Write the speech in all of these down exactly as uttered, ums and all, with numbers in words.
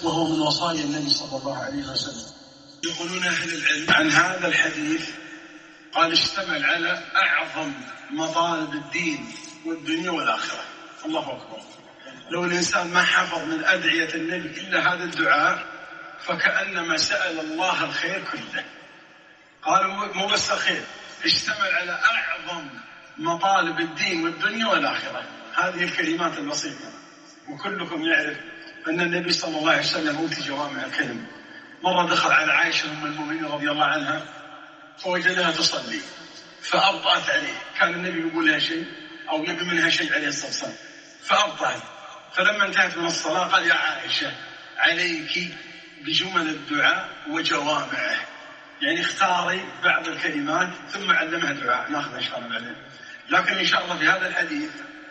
وهو من وصايا النبي صلى الله عليه وسلم. يقولون أهل العلم عن هذا الحديث قال اشتمل على أعظم مطالب الدين والدنيا والآخرة. الله أكبر. لو الإنسان ما حفظ من أدعية النبي إلا هذا الدعاء فكأنما سأل الله الخير كله. قالوا مو بس الخير، اشتمل على أعظم مطالب الدين والدنيا والآخرة. هذه الكلمات البسيطة، وكلكم يعرف أن النبي صلى الله عليه وسلم أوتي جوامع الكلم. مرة دخل على عائشة أم المؤمنين رضي الله عنها فوجدها تصلي فأبطأت عليه. كان النبي يقول لها شيء أو يبي منها شيء عليه الصلاة والسلام فأبطأت. فلما انتهت من الصلاة قال يا عائشة عليك بجمل الدعاء وجوامعه، يعني اختاري بعض الكلمات ثم علمها دعاء ناخذ إن شاء الله بعدين. لكن إن شاء الله في هذا الحديث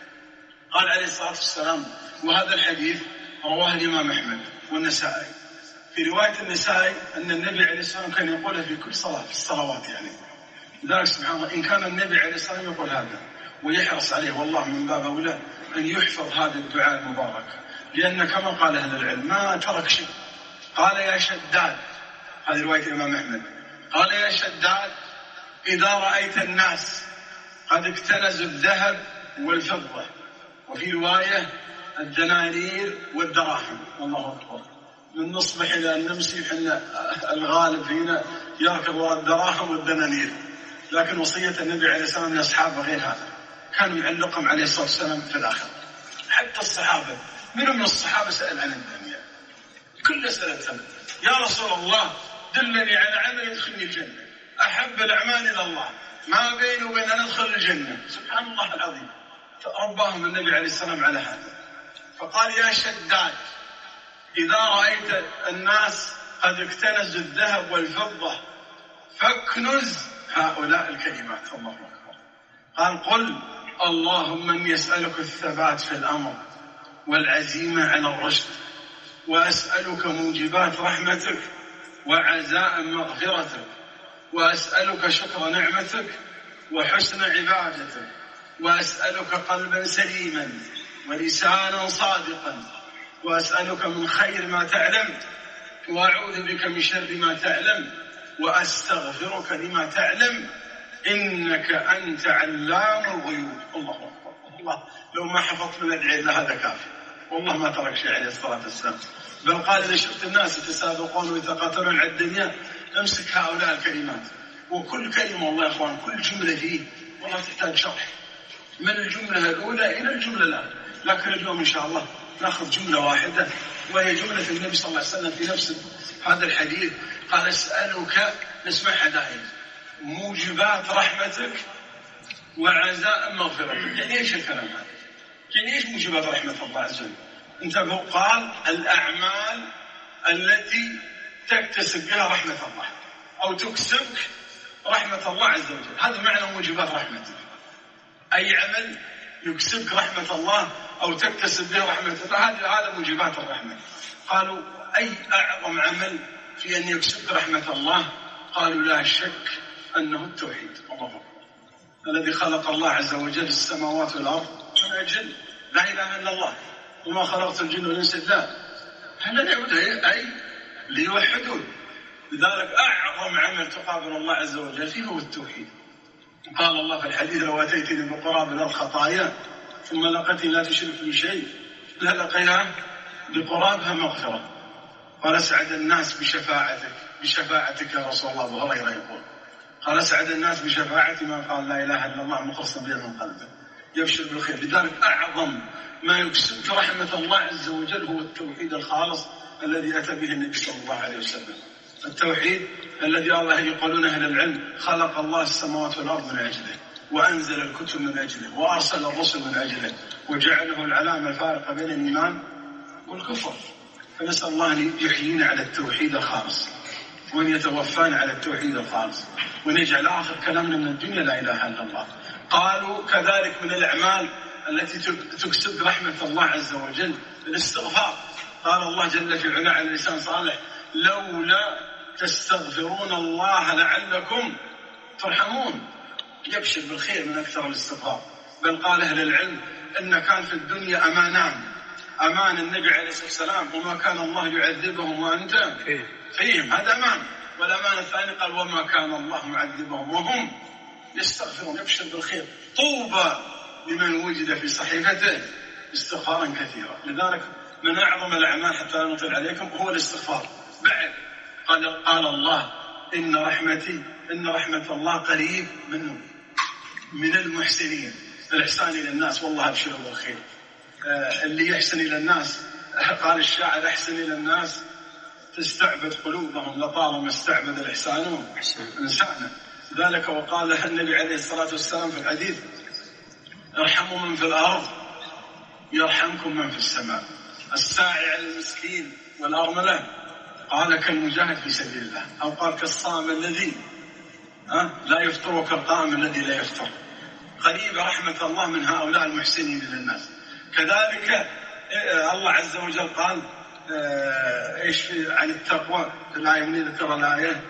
قال عليه الصلاة والسلام، وهذا الحديث رواه الإمام أحمد والنسائي. في رواية النسائي أن النبي عليه الصلاة والسلام كان يقولها في كل صلاة في الصلوات، يعني لذلك سبحان الله إن كان النبي عليه الصلاة والسلام يقول هذا ويحرص عليه، والله من باب أولى أن يحفظ هذا الدعاء المبارك، لأن كما قال أهل العلم ما ترك شيء. قال يا شداد، هذه رواية الإمام أحمد، قال يا شداد إذا رأيت الناس قد اكتنزوا الذهب والفضة، وفي رواية الدنانير والدراهم. الله أكبر. من نصبح إلى النمسي حنا الغالب فينا يركض وراء الدراهم والدنانير، لكن وصية النبي عليه الصلاة والسلام لأصحابه غير هذا، كانوا يعلقهم عليه الصلاة والسلام في الآخر. حتى الصحابة، من من الصحابة سأل عن الدنيا كل سنة يا رسول الله دلني على عمل يدخلني الجنة، أحب الأعمال إلى الله ما بيني وبين أن أدخل الجنة. سبحان الله العظيم، رباهم النبي عليه السلام على هذا. فقال يا شداد إذا رأيت الناس قد اكتنزوا الذهب والفضة فاكنز هؤلاء الكلمات. الله أكبر. قال قل اللهم إني أسألك الثبات في الأمر والعزيمة على الرشد، وأسألك موجبات رحمتك وعزاء مغفرتك، وأسألك شكر نعمتك وحسن عبادتك، وأسألك قلبا سليما ولسانا صادقا، وأسألك من خير ما تعلم وأعوذ بك من شر ما تعلم وأستغفرك لما تعلم إنك أنت علام الغيوب. الله أكبر. الله لو ما حفظت من الأدعية إلا هذا كافي، والله ما ترك شيء عليه الصلاة والسلام. بل قال إذا شفت الناس يتسابقون ويتقاتلون على الدنيا امسك هؤلاء الكلمات. وكل كلمة والله يا أخوان كل جملة فيه والله تحتاج شرح، من الجملة الأولى إلى الجملة الآخرة. لكن اليوم إن شاء الله نأخذ جملة واحدة، وهي جملة النبي صلى الله عليه وسلم في نفس هذا الحديث. قال أسألك، نسمعها دائما، موجبات رحمتك وعزاء مغفرتك. يعني إيش الكلام هذا؟ يعني إيش موجبات رحمة الله عز وجل؟ انتبهوا، قال الأعمال التي تكتسب بها رحمة الله أو تكسبك رحمة الله عز وجل، هذا معنى موجبات رحمتك. أي عمل يكسبك رحمة الله أو تكتسب به رحمة الله، هذا هذا موجبات الرحمة. قالوا أي أعظم عمل في أن يكسبك رحمة الله؟ قالوا لا شك أنه التوحيد. الله أكبر. الذي خلق الله عز وجل السماوات والأرض من أجل لا إله إلا الله، وما خلقت الجن والإنس إلا هل نعبده أي ليوحدون. لذلك أعظم عمل تقابل الله عز وجل فيه هو التوحيد. قال الله في الحديث لو أتيتني بقراب الأرض خطايا ثم لقيتني لا تشرك بي شيء للقيها بقرابها مغفرة. قال أسعد الناس بشفاعتك بشفاعتك يا رسول الله. أبو هريرة يقول قال أسعد الناس بشفاعتي من قال لا إله إلا الله مخلصا بها من قلبه يبشر بالخير. لذلك أعظم ما يكسبك رحمة الله عز وجل هو التوحيد الخالص الذي أتى به النبي صلى الله عليه وسلم. التوحيد الذي الله يقولون أهل العلم خلق الله السماوات والأرض من أجله، وأنزل الكتب من أجله، وأرسل الرسل من أجله، وجعله العلامة الفارقة بين الإيمان والكفر. فنسأل الله أن يحيينا على التوحيد الخالص، وأن يتوفانا على التوحيد الخالص، وأن يجعل آخر كلامنا من الدنيا لا إله إلا الله. قالوا كذلك من الأعمال التي تكسب رحمة الله عز وجل الاستغفار. قال الله جل في علاه على لسان صالح لولا تستغفرون الله لعلكم ترحمون. يبشر بالخير من أكثر الاستغفار. بل قال أهل العلم أن كان في الدنيا أمانان، أمان النبي عليه الصلاة والسلام وما كان الله يعذبهم وأنت فيهم، هذا أمان. والأمان الثاني قال وما كان الله معذبهم وهم يستغفرون. يبشر بالخير. طوبى لمن وجد في صحيفته استغفارا كثيرا. لذلك من أعظم الأعمال حتى لا نطيل عليكم هو الاستغفار. بعد قال, قال الله إن رحمتي إن رحمة الله قريب منهم من المحسنين. الإحسان إلى الناس والله أبشروا بالخير. آه اللي يحسن إلى الناس، قال الشاعر أحسن إلى الناس تستعبد قلوبهم لطالما استعبد الإحسان إنسانا. ذلك وقال النبي عليه الصلاة والسلام في الحديث ارحموا من في الأرض يرحمكم من في السماء. الساعي على المسكين والأرملة قال كالمجاهد في سبيل الله، أو قال كالصائم الذي لا يفطر وكالقائم الذي لا يفطر. قريب رحمة الله من هؤلاء المحسنين للناس. كذلك الله عز وجل قال ايش عن التقوى في الآية من ذكر الآية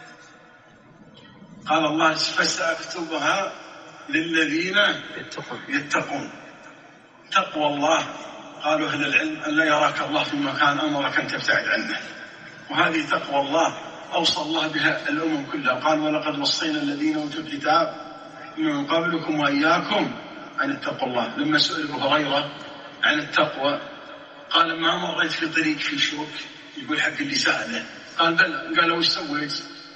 قال الله فسأكتبها للذين يتقون. تقوى الله قالوا أهل العلم أن لا يراك الله في مكان أمرك أن تبتعد عنه، وهذه تقوى الله أوصى الله بها الأمم كلها. قال ولقد وصينا الذين أوتوا الكتاب من قبلكم وإياكم أن اتقوا الله. لما سئل أبو هريرة عن التقوى قال ما مريت في طريق في شوك، يقول حق اللي سأله، قال بلى. قال وش سويت؟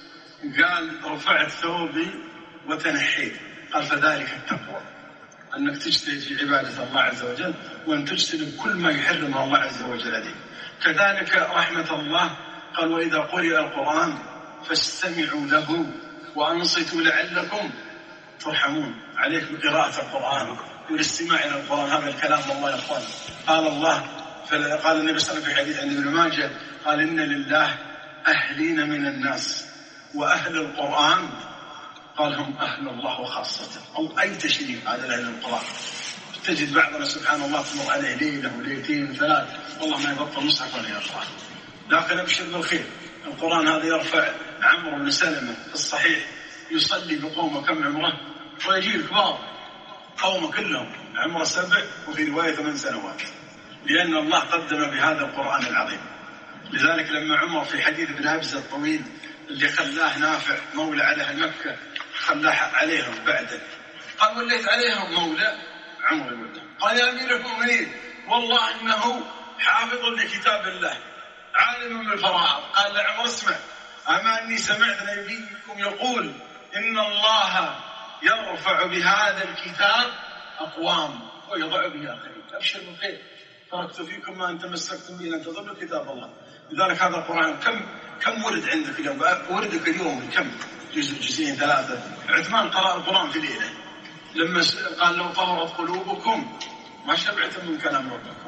قال رفعت ثوبي وتنحيت. قال فذلك التقوى، أنك تجتهد في عبادة الله عز وجل وأن تجتنب كل ما يحرمه الله عز وجل عليك. كذلك رحمة الله قال وإذا قرئ القرآن فاستمعوا له وأنصتوا لعلكم ترحمون. عليك بقراءة القرآن والاستماع إلى القرآن، هذا الكلام الله يا أخوان. قال الله قال النبي صلى الله عليه وسلم في حديث عن ابن ماجه قال إن لله أهلين من الناس وأهل القرآن قال هم أهل الله وخاصة، أو أي تشريف هذا لأهل القرآن. تجد بعضنا سبحان الله تمر عليه ليلة وليلتين وثلاث والله ما يبطل مصحف ولا يقرأ. لكن أبشر بالخير، القرآن هذا يرفع عمرو بن سلمة في الصحيح يصلي بقومه كم عمره ويجي الكبار قومه كلهم عمره سبع وفي رواية ثمان سنوات، لأن الله قدم بهذا القرآن العظيم. لذلك لما عمر في حديث ابن أبزة الطويل اللي خلاه نافع مولى على أهل مكة خلاه عليهم بعده، قال وليت عليهم مولى عمر بن. قال يا أمير المؤمنين والله إنه حافظ لكتاب الله عالم بالفرائض. قال لعمر اسمع، أما أني سمعت نبيكم يقول إن الله يرفع بهذا الكتاب أقوام ويضع به آخرين. أبشر بالخير، تركت فيكم ما أن تمسكتم به لن تضلوا كتاب الله. لذلك هذا القرآن كم كم ورد عندك اليوم؟ وردك اليوم كم؟ جزء جزئين ثلاثة. عثمان قرأ القرآن في ليلة لما قال لو طهرت قلوبكم ما شبعتم من كلام ربكم.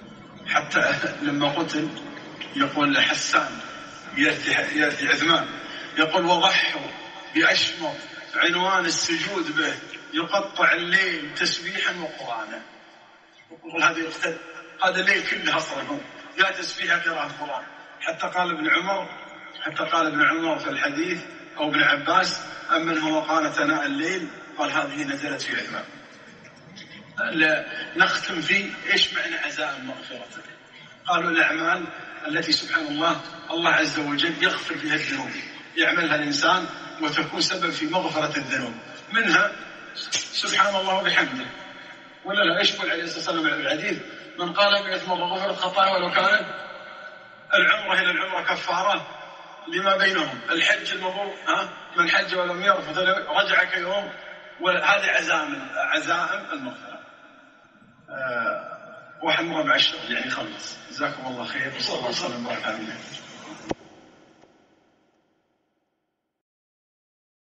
حتى لما قتل يقول حسان يأتي عثمان يقول وضحوا بأشمر عنوان السجود به يقطع الليل تسبيحا وقرآنا. يقول هذا يقتل هذا الليل كله أصلا يا تسبيح قراءة القرآن. حتى قال ابن عمر حتى قال ابن عمر في الحديث أو ابن عباس أمن هو قال ثناء الليل قال هذه نزلت في عثمان. نختم في إيش معنى عزاء مغفرة؟ قالوا الأعمال التي سبحان الله الله عز وجل يغفر فيها الذنوب، يعملها الإنسان وتكون سبب في مغفرة الذنوب. منها سبحان الله وبحمده، ولا لا؟ يشكل عليه الصلاة والسلام على الحديث من قال مئة مرة غفرت خطاياه ولو كانت العمرة إلى العمرة كفارة لما بينهم. الحج المبرور ها من حج ولم يرفث رجع كيوم. وهذه عزائم عزائم المغفرة. آه واحد مرة مع الشغل يعني خلص. جزاكم الله خير وصلى الله وسلم وبارك على